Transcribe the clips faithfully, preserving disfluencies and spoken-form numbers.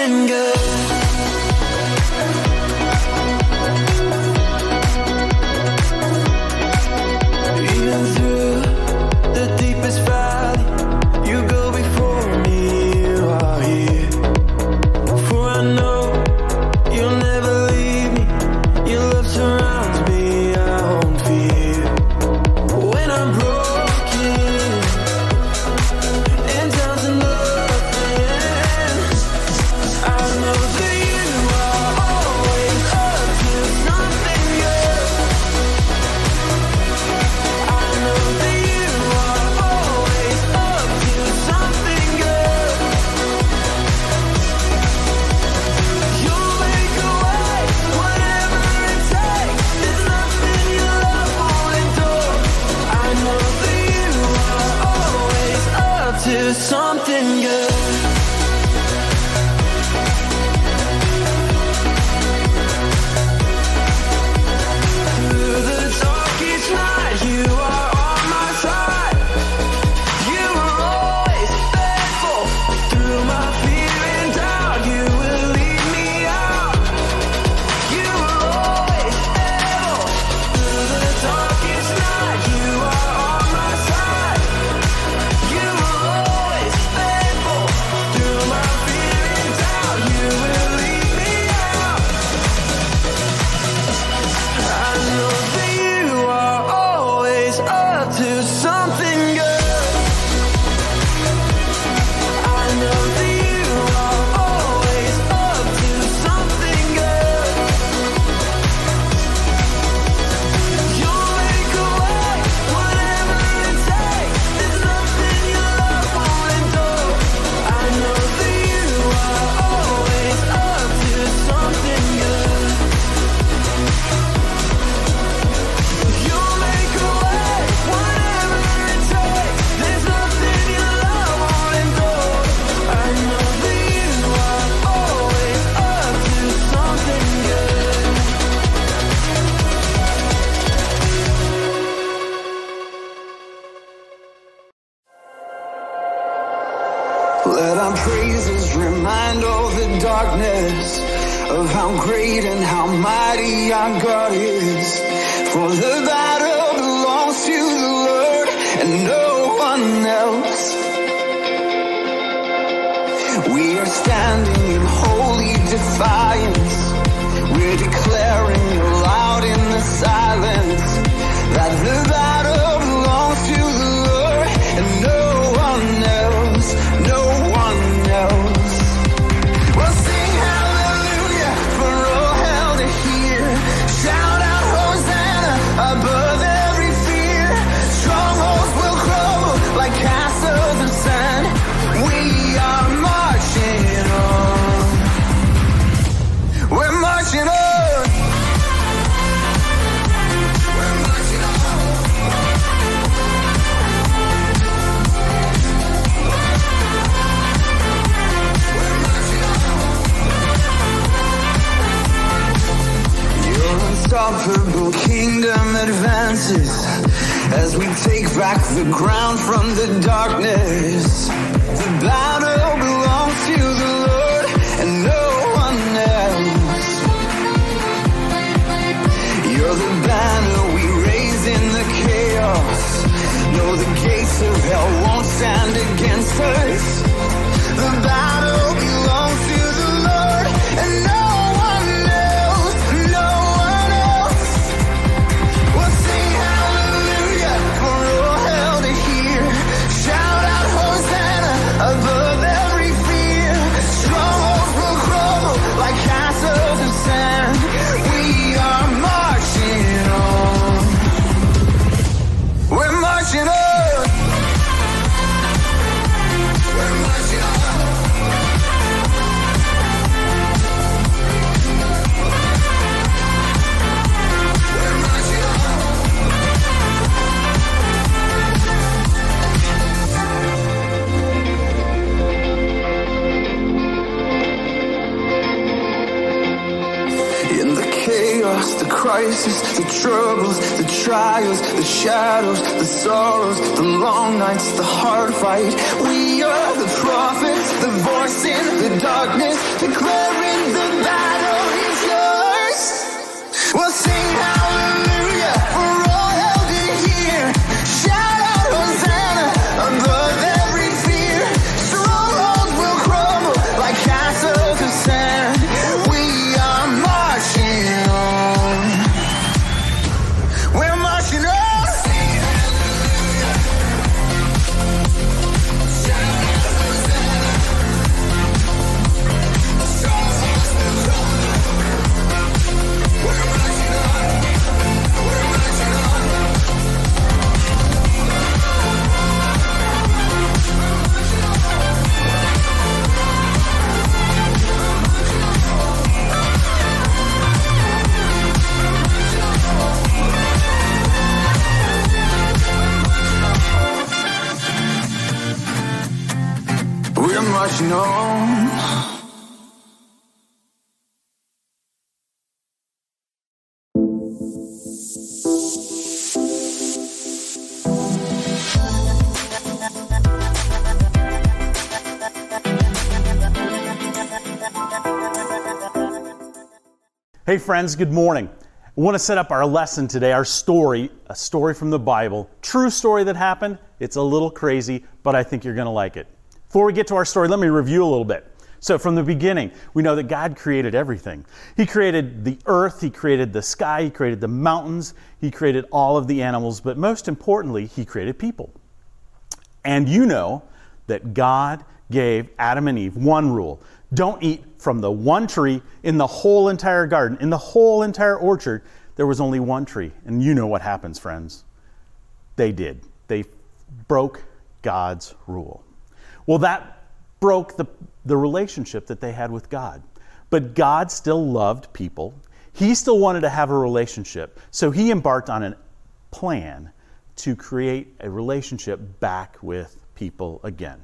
something good. Even through the deepest valley, you go before me, you are here. For I know you'll never leave me, your love surrounds me, I won't fear. When I'm broken and down to nothing, I know that you are always up to something good. I know that you are always up to something good. You'll make a way, whatever it takes. There's nothing your love won't endure. I know that you are always up to something good. Through the darkest night, you are on my side. You are always faithful. Through my fear and doubt, you will lead me out. You are always able. Through the darkest night, you are on my side. You are always faithful. Through my fear and doubt, you will lead me out. I know that you are always up to something good. I know that you are always up to something good. You'll make a way, whatever it takes. There's nothing your love won't endure. I know that you are always up to something good. You'll make a way, whatever it takes. There's nothing your love won't endure. I know that you are always up to something good. Let our praises remind all the darkness of how great and how mighty our God is. For the battle belongs to the Lord and no one else. We are standing in holy defiance. We're declaring loud in the silence that the battle belongs to the Lord and no one else, no one else. Well, sing hallelujah for all hell to hear. Shout out Hosanna above every fear. Strongholds will crumble like castles of sand. We are marching on. We're marching on. We're marching on. We're marching on. Your unstoppable kingdom advances as we take back the ground from the darkness. The battle belongs to the Lord and no one else. You're the banner we raise in the chaos. No, the gates of hell won't stand against us. The battle belongs to the Lord and no one else, no one else. We'll sing hallelujah for all hell to hear. Shout out Hosanna crisis, the troubles, the trials, the shadows, the sorrows, the long nights, the hard fight. We are the prophets, the voice in the darkness, declaring the battle is yours. We'll sing hallelujah for all held in here. Shout out Hosanna above every fear. Strongholds will crumble like castles of sand. We are marching on. We're marching on. We're marching on. Hey friends, good morning. I want to set up our lesson today, our story, a story from the Bible. True story that happened. It's a little crazy, but I think you're going to like it. Before we get to our story, let me review a little bit. So from the beginning, we know that God created everything. He created the earth, He created the sky, He created the mountains, He created all of the animals, but most importantly, He created people. And you know that God gave Adam and Eve one rule. Don't eat from the one tree in the whole entire garden, in the whole entire orchard. There was only one tree. And you know what happens, friends. They did. They broke God's rule. Well, that broke the, the relationship that they had with God. But God still loved people. He still wanted to have a relationship. So He embarked on a plan to create a relationship back with people again.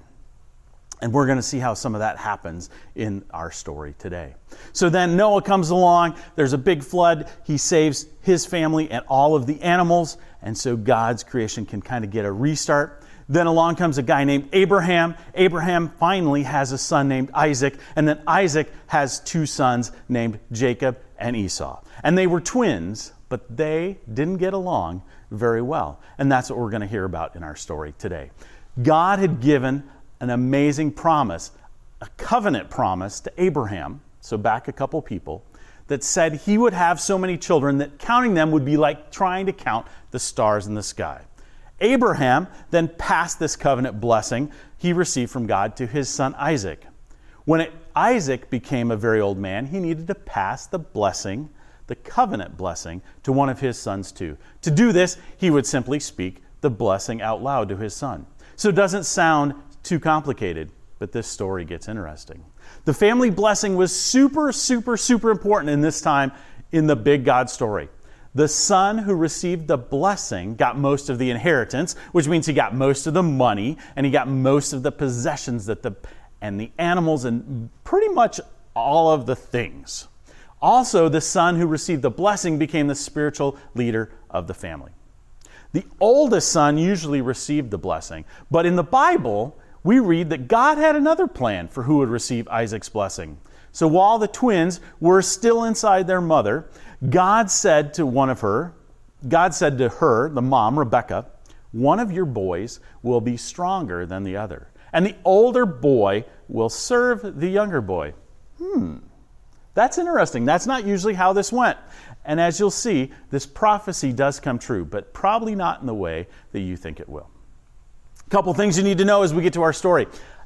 And we're going to see how some of that happens in our story today. So then Noah comes along. There's a big flood. He saves his family and all of the animals. And so God's creation can kind of get a restart. Then along comes a guy named Abraham. Abraham finally has a son named Isaac. And then Isaac has two sons named Jacob and Esau. And they were twins, but they didn't get along very well. And that's what we're going to hear about in our story today. God had given an amazing promise, a covenant promise to Abraham, so back a couple people, that said he would have so many children that counting them would be like trying to count the stars in the sky. Abraham then passed this covenant blessing he received from God to his son Isaac. When it, Isaac became a very old man, he needed to pass the blessing, the covenant blessing, to one of his sons too. To do this, he would simply speak the blessing out loud to his son. So it doesn't sound too complicated, but this story gets interesting. The family blessing was super, super, super important in this time in the big God story. The son who received the blessing got most of the inheritance, which means he got most of the money and he got most of the possessions that the and the animals and pretty much all of the things. Also, the son who received the blessing became the spiritual leader of the family. The oldest son usually received the blessing, but in the Bible, we read that God had another plan for who would receive Isaac's blessing. So while the twins were still inside their mother, God said to one of her, God said to her, the mom, Rebecca, one of your boys will be stronger than the other, and the older boy will serve the younger boy. Hmm, that's interesting. That's not usually how this went. And as you'll see, this prophecy does come true, but probably not in the way that you think it will. Couple things you need to know as we get to our story.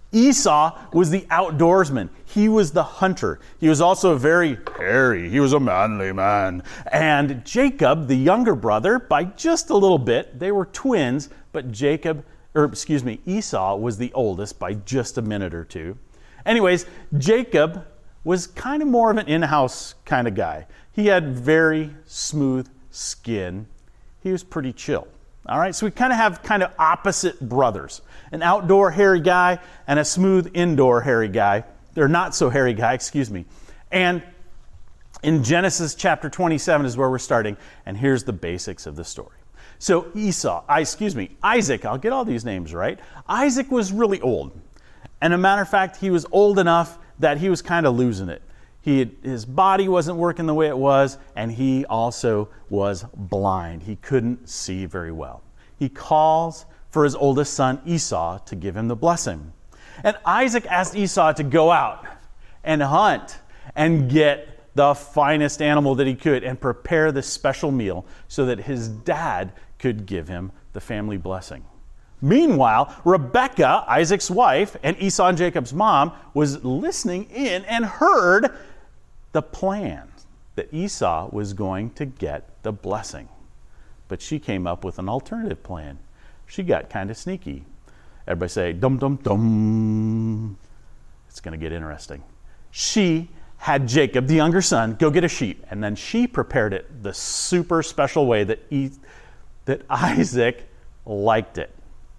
Esau was the outdoorsman. He was the hunter. He was also very hairy. He was a manly man. And Jacob, the younger brother, by just a little bit, they were twins, but Jacob, or excuse me, Esau was the oldest by just a minute or two. Anyways, Jacob was kind of more of an in-house kind of guy. He had very smooth skin. He was pretty chill. All right, so we kind of have kind of opposite brothers. An outdoor hairy guy and a smooth indoor hairy guy. Or not so hairy guy, excuse me. And In Genesis chapter twenty-seven is where we're starting, and here's the basics of the story. So Esau, I, excuse me, Isaac, I'll get all these names right. Isaac was really old. And a matter of fact, he was old enough that he was kind of losing it. He had, his body wasn't working the way it was, and he also was blind. He couldn't see very well. He calls for his oldest son, Esau, to give him the blessing. And Isaac asked Esau to go out and hunt and get the finest animal that he could and prepare this special meal so that his dad could give him the family blessing. Meanwhile, Rebekah, Isaac's wife, and Esau and Jacob's mom, was listening in and heard the plan that Esau was going to get the blessing. But she came up with an alternative plan. She got kind of sneaky. Everybody say, dum, dum, dum. It's going to get interesting. She had Jacob, the younger son, go get a sheep. And then she prepared it the super special way that, he, that Isaac liked it.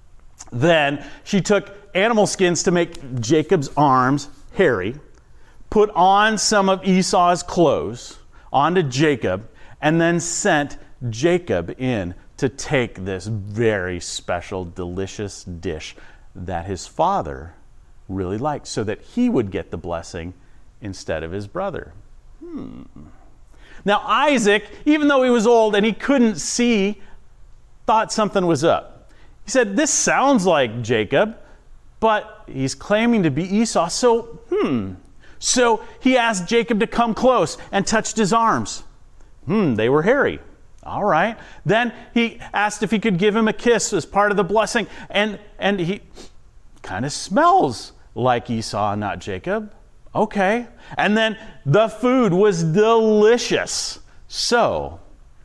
Then she took animal skins to make Jacob's arms hairy, put on some of Esau's clothes onto Jacob, and then sent Jacob in to take this very special, delicious dish that his father really liked so that he would get the blessing instead of his brother. Hmm. Now Isaac, even though he was old and he couldn't see, thought something was up. He said, this sounds like Jacob, but he's claiming to be Esau, so hmm. So he asked Jacob to come close and touched his arms. Hmm, they were hairy. All right. Then he asked if he could give him a kiss as part of the blessing, and, and he kind of smells like Esau, not Jacob. Okay. And then the food was delicious. So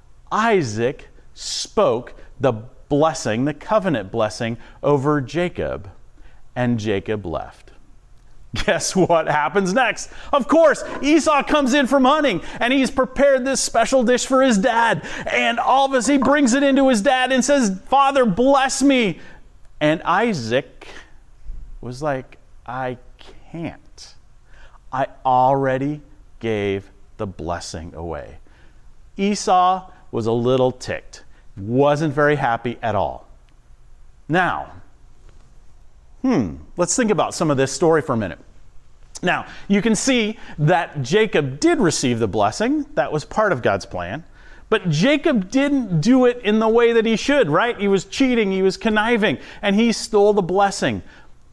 Isaac spoke the blessing, the covenant blessing, over Jacob, and Jacob left. Guess what happens next? Of course, Esau comes in from hunting, and he's prepared this special dish for his dad. And all of us, he brings it into his dad and says, Father, bless me. And Isaac was like, I can't. I already gave the blessing away. Esau was a little ticked. Wasn't very happy at all. Now, hmm, let's think about some of this story for a minute. Now, you can see that Jacob did receive the blessing. That was part of God's plan. But Jacob didn't do it in the way that he should, right? He was cheating, he was conniving, and he stole the blessing.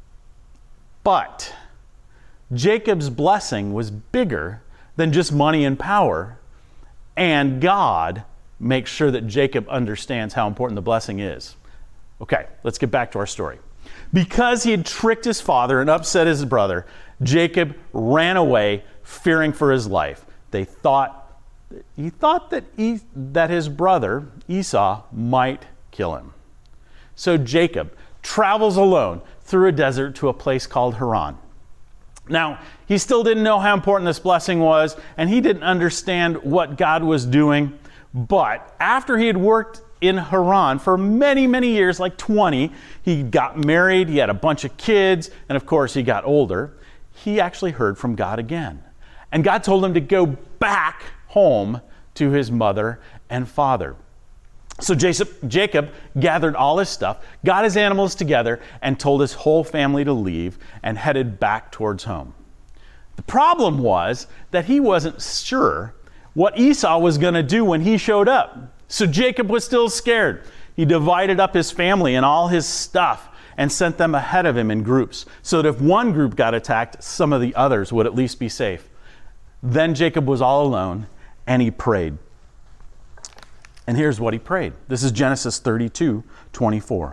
But Jacob's blessing was bigger than just money and power, and God makes sure that Jacob understands how important the blessing is. Okay, let's get back to our story. Because he had tricked his father and upset his brother, Jacob ran away, fearing for his life. They thought he thought that he, that his brother Esau might kill him. So Jacob travels alone through a desert to a place called Haran. Now, he still didn't know how important this blessing was, and he didn't understand what God was doing. But after he had worked in Haran for many, many years, like twenty, he got married, he had a bunch of kids, and of course he got older. He actually heard from God again. And God told him to go back home to his mother and father. So Jacob gathered all his stuff, got his animals together, and told his whole family to leave and headed back towards home. The problem was that he wasn't sure what Esau was going to do when he showed up. So Jacob was still scared. He divided up his family and all his stuff and sent them ahead of him in groups so that if one group got attacked, some of the others would at least be safe. Then Jacob was all alone and he prayed. And here's what he prayed. This is Genesis thirty-two twenty-four.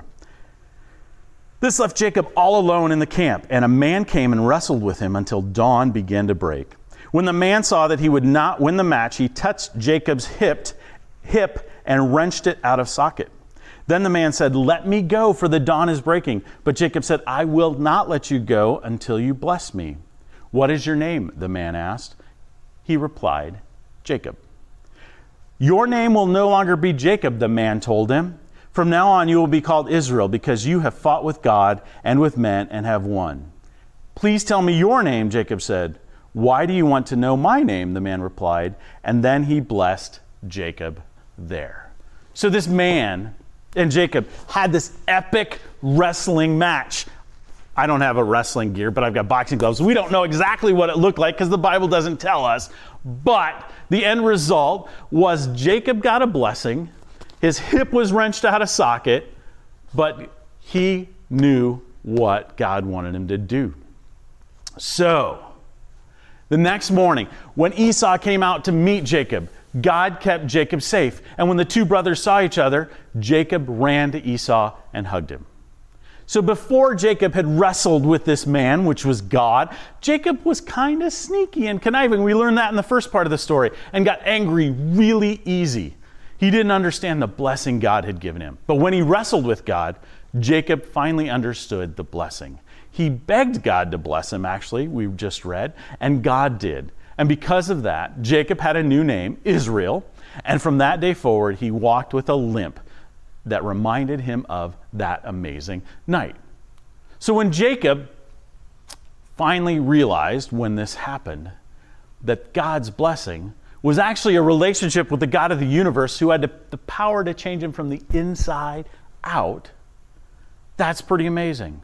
This left Jacob all alone in the camp, and a man came and wrestled with him until dawn began to break. When the man saw that he would not win the match, he touched Jacob's hip, hip and wrenched it out of socket. Then the man said, "Let me go, for the dawn is breaking." But Jacob said, "I will not let you go until you bless me." "What is your name?" the man asked. He replied, "Jacob." "Your name will no longer be Jacob," the man told him. "From now on you will be called Israel, because you have fought with God and with men and have won." "Please tell me your name," Jacob said. "Why do you want to know my name?" the man replied, and then he blessed Jacob there. So this man and Jacob had this epic wrestling match. I don't have a wrestling gear, but I've got boxing gloves. We don't know exactly what it looked like because the Bible doesn't tell us. But the end result was Jacob got a blessing. His hip was wrenched out of socket, but he knew what God wanted him to do. So, the next morning, when Esau came out to meet Jacob, God kept Jacob safe. And when the two brothers saw each other, Jacob ran to Esau and hugged him. So before Jacob had wrestled with this man, which was God, Jacob was kind of sneaky and conniving. We learned that in the first part of the story, and got angry really easy. He didn't understand the blessing God had given him. But when he wrestled with God, Jacob finally understood the blessing. He begged God to bless him, actually, we just read, and God did. And because of that, Jacob had a new name, Israel, and from that day forward, he walked with a limp that reminded him of that amazing night. So when Jacob finally realized, when this happened, that God's blessing was actually a relationship with the God of the universe who had the power to change him from the inside out, that's pretty amazing.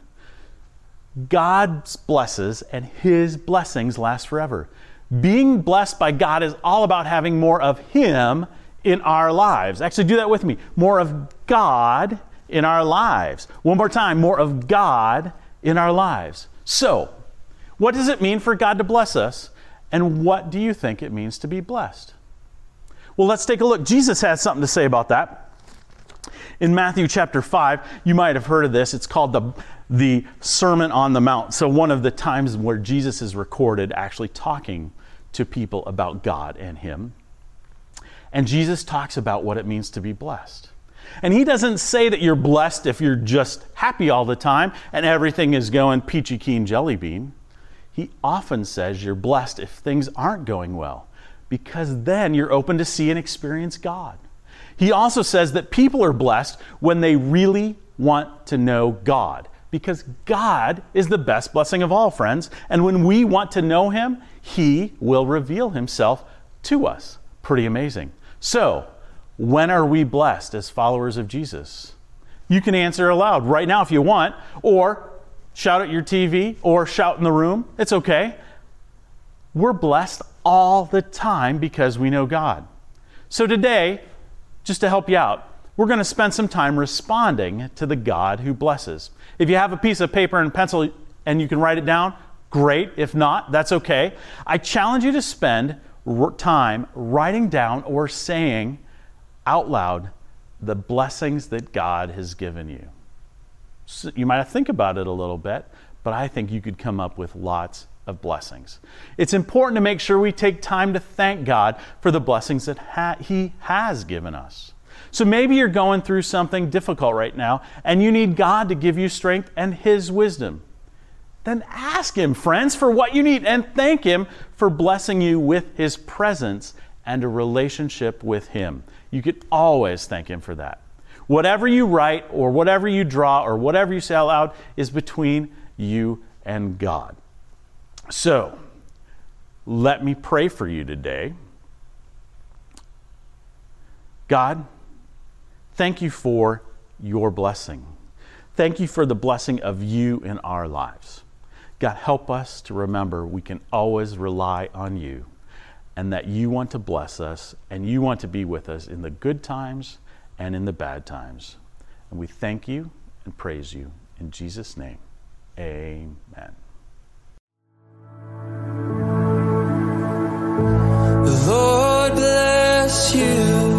God blesses, and his blessings last forever. Being blessed by God is all about having more of him in our lives. Actually, do that with me. More of God in our lives. One more time, more of God in our lives. So, what does it mean for God to bless us? And what do you think it means to be blessed? Well, let's take a look. Jesus has something to say about that. In Matthew chapter five, you might have heard of this. It's called the, the Sermon on the Mount. So one of the times where Jesus is recorded actually talking to people about God and him. And Jesus talks about what it means to be blessed. And he doesn't say that you're blessed if you're just happy all the time and everything is going peachy keen jelly bean. He often says you're blessed if things aren't going well, because then you're open to see and experience God. He also says that people are blessed when they really want to know God, because God is the best blessing of all, friends. And when we want to know him, he will reveal himself to us. Pretty amazing. So, when are we blessed as followers of Jesus? You can answer aloud right now if you want, or shout at your T V, or shout in the room. It's okay. We're blessed all the time because we know God. So today, just to help you out, we're going to spend some time responding to the God who blesses. If you have a piece of paper and pencil and you can write it down, great. If not, that's okay. I challenge you to spend time writing down or saying out loud the blessings that God has given you. So you might have to think about it a little bit, but I think you could come up with lots of blessings. It's important to make sure we take time to thank God for the blessings that ha- he has given us. So maybe you're going through something difficult right now and you need God to give you strength and his wisdom. Then ask him, friends, for what you need, and thank him for blessing you with his presence and a relationship with him. You can always thank him for that. Whatever you write or whatever you draw or whatever you say out loud is between you and God. So, let me pray for you today. God, thank you for your blessing. Thank you for the blessing of you in our lives. God, help us to remember we can always rely on you, and that you want to bless us and you want to be with us in the good times and in the bad times. And we thank you and praise you. In Jesus' name, amen. The Lord bless you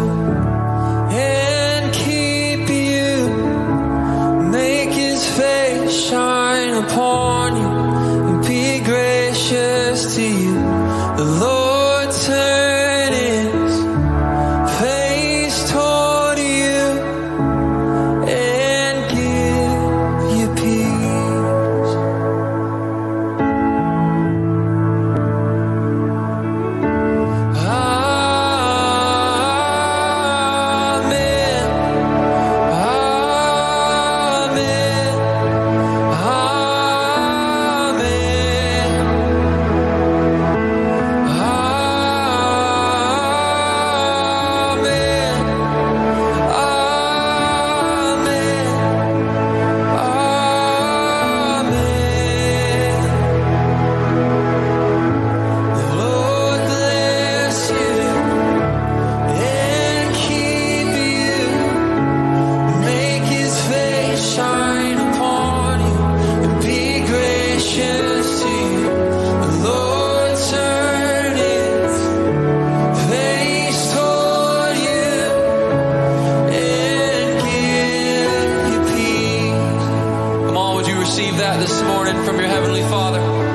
and keep you. Make his face shine upon you and be gracious to you. The Lord turn his face toward you and give you peace. Amen. Amen. this morning from your Heavenly Father.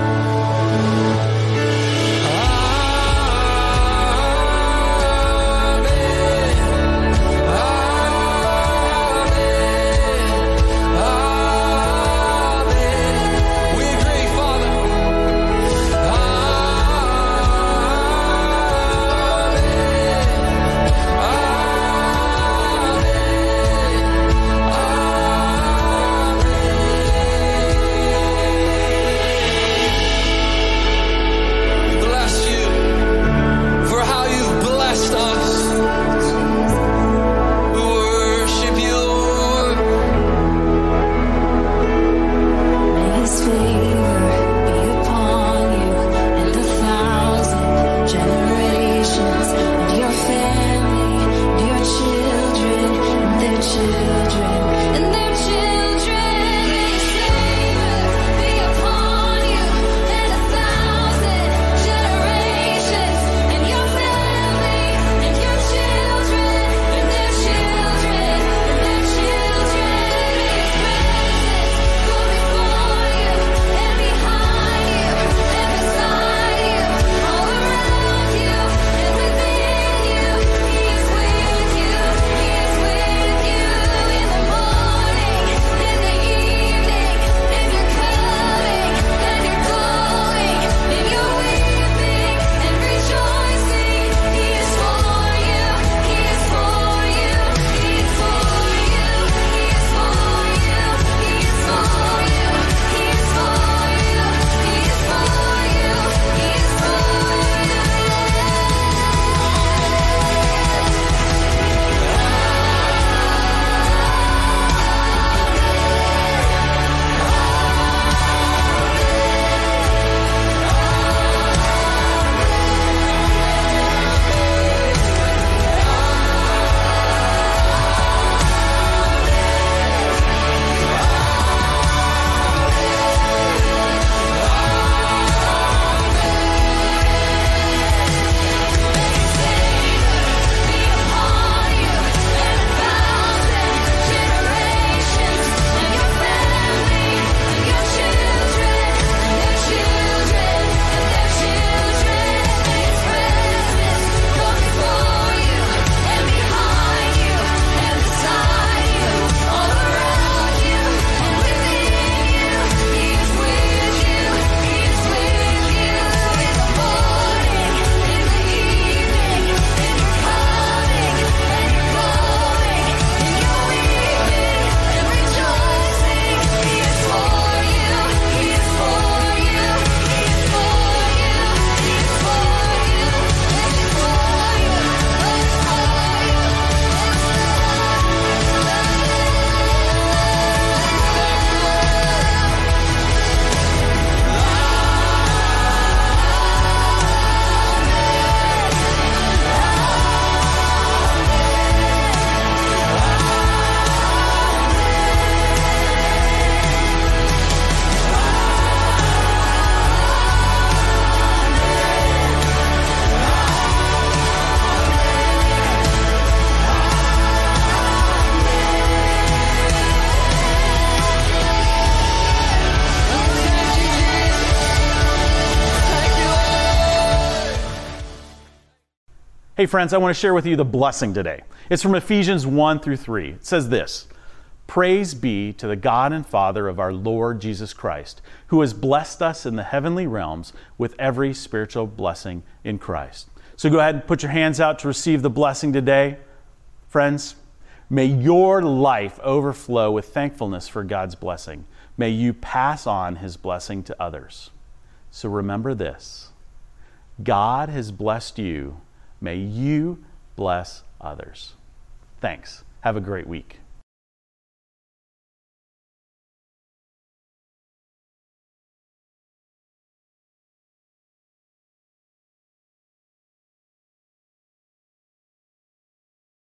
Hey friends, I want to share with you the blessing today. It's from Ephesians one through three. It says this: Praise be to the God and Father of our Lord Jesus Christ, who has blessed us in the heavenly realms with every spiritual blessing in Christ. So go ahead and put your hands out to receive the blessing today. Friends, may your life overflow with thankfulness for God's blessing. May you pass on His blessing to others. So remember this: God has blessed you. May you bless others. Thanks. Have a great week.